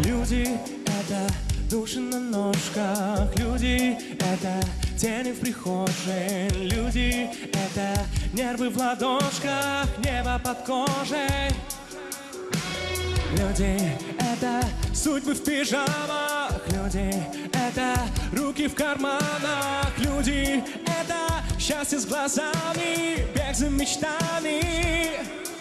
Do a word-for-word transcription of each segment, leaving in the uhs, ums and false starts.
Люди — это души на ножках. Люди — это тени в прихожей. Люди — это нервы в ладошках, небо под кожей. Люди — это судьбы в пижамах. Люди — это руки в карманах. Люди — это счастье с глазами, бег за мечтами.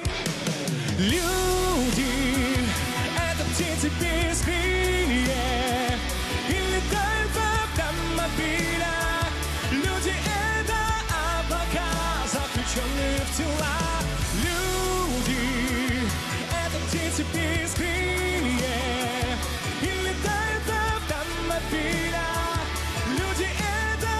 Люди — это птицы без крыльев и летают в автомобилях. Люди — это облака, заключенные в тела. Люди — это птицы без крыльев и летают в автомобилях. Люди — это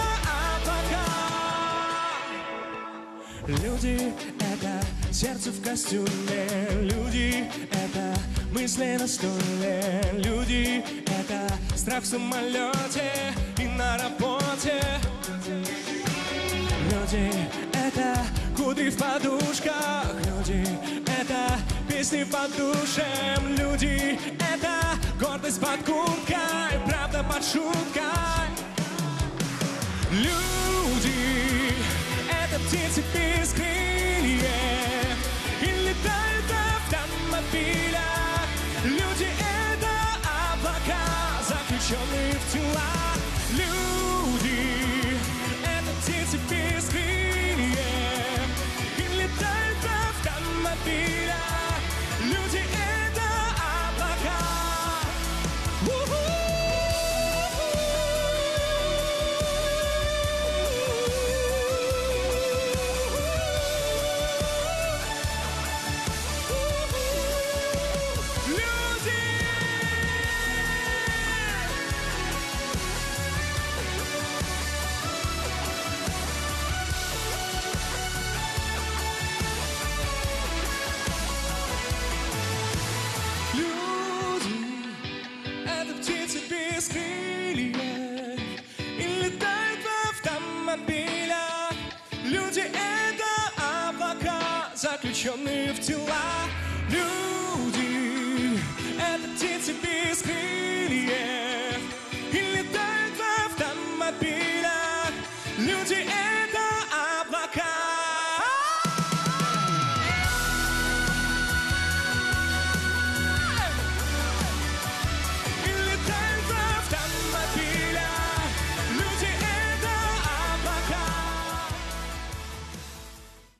облака. Люди — это сердце в костюме. Люди — это мысли на стуле. Люди — это страх в самолете и на работе. Люди — это кудри в подушках. Люди — это песни под душем. Люди — это гордость под курткой, правда под шуткой. Люди — это птицы без крыльев и летают в автомобилях. Люди — это облака, заключенные в тела. Люди — это птицы без крыльев и летают в автомобилях. Люди — это облака. Без крыльев и летают в автомобилях. Люди — это облака, заключенные в тела. Люди — это птицы без крыльев и летают в автомобилях.